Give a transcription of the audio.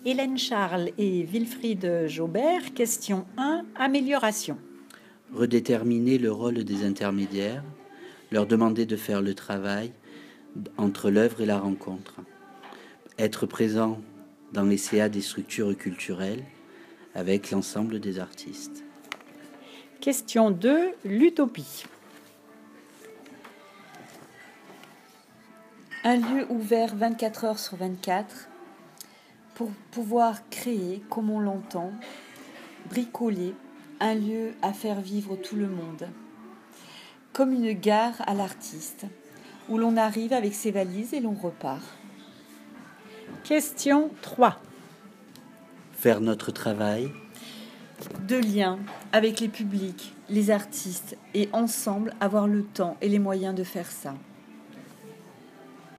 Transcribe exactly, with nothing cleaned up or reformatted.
Hélène Charles et Wilfried Jaubert, question un, amélioration. Redéterminer le rôle des intermédiaires, leur demander de faire le travail entre l'œuvre et la rencontre. Être présent dans les C A des structures culturelles avec l'ensemble des artistes. Question deux, l'utopie. Un lieu ouvert vingt-quatre heures sur vingt-quatre pour pouvoir créer, comme on l'entend, bricoler, un lieu à faire vivre tout le monde. Comme une gare à l'artiste, où l'on arrive avec ses valises et l'on repart. Question trois. Faire notre travail. De lien avec les publics, les artistes, et ensemble avoir le temps et les moyens de faire ça.